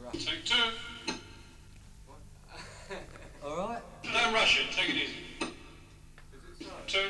Take two. All right. Don't rush it. Take it easy. Two.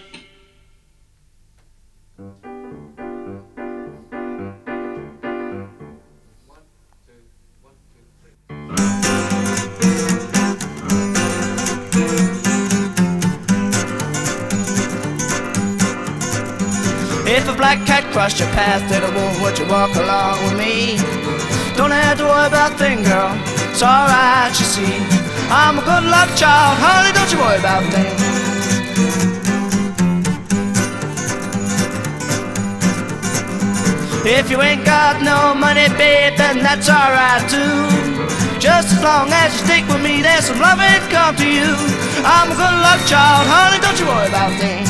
If a black cat crossed your path, then would you walk along with me? Don't have to worry about a thing, girl. It's alright, you see. I'm a good luck child, honey, don't you worry about a thing. If you ain't got no money, babe, then that's alright too. Just as long as you stick with me, there's some loving come to you. I'm a good luck child, honey, don't you worry about a thing.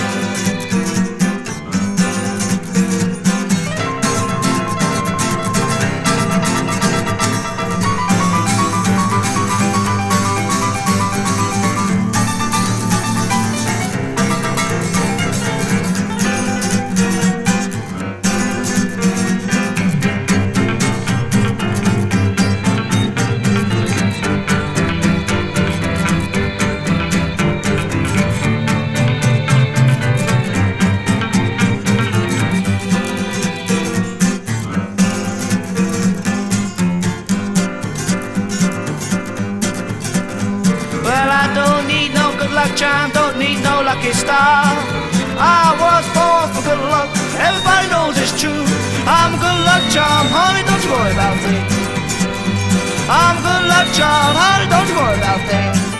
Charm, don't need no lucky star. I was born for good luck, everybody knows it's true. I'm a good luck charm, honey, don't you worry about a thing. I'm a good luck charm, honey, don't you worry about a thing.